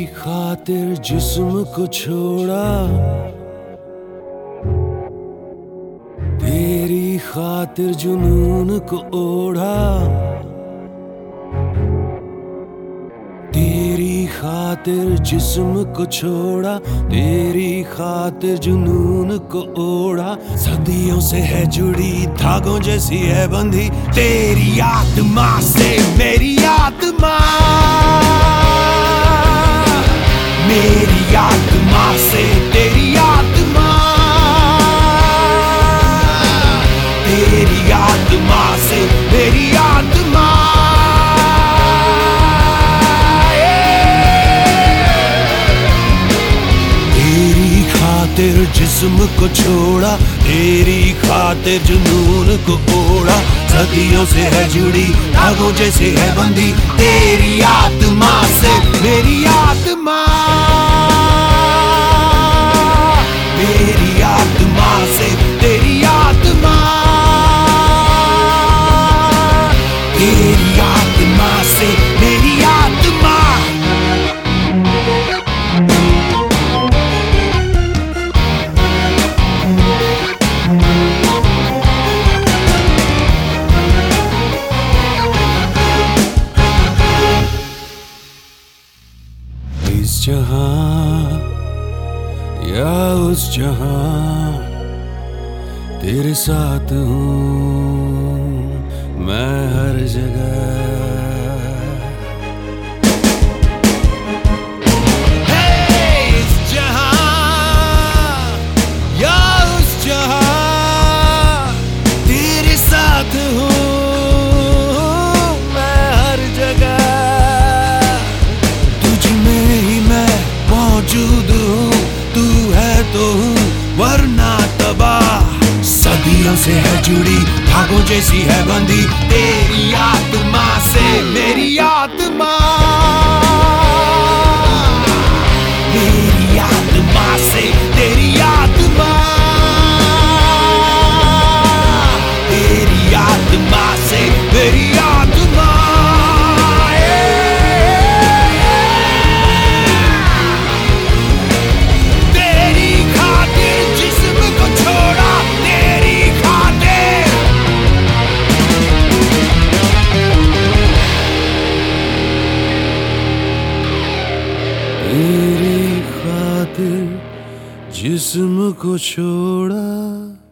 खातिर जिस्म को छोड़ा, तेरी खातिर जुनून को ओढ़ा, तेरी खातिर जिस्म को छोड़ा, तेरी खातिर जुनून को ओढ़ा। सदियों से है जुड़ी धागों जैसी है बंधी तेरी आत्मा से मेरी आत्मा, मेरी आत्मा से तेरी आत्मा, तेरी आत्मा से मेरी आत्मा। तेरी खातिर जिस्म को छोड़ा, तेरी खातिर जुनून को ओढ़ा। सदियों से है जुड़ी धागों जैसे है बंधी तेरी आत्मा से मेरी आत्मा, मेरी आत्मा से तेरी आत्मा, तेरी आत्मा से मेरी आत्मा। इस जहां या उस जहां तेरे साथ हूँ मैं हर जगह। इस जहां या उस जहां तेरे साथ हूँ मैं हर जगह। तुझ में ही मैं मौजूद हूँ, तू है तो हूँ वरना तबाह। सदियों से है जुड़ी धागों जैसी है बंधी तेरी आत्मा से मेरी आत्मा, मेरी आत्मा से तेरी आत्मा, तेरी आत्मा से मेरी आत्मा। तेरी खातिर जिस्म को छोड़ा।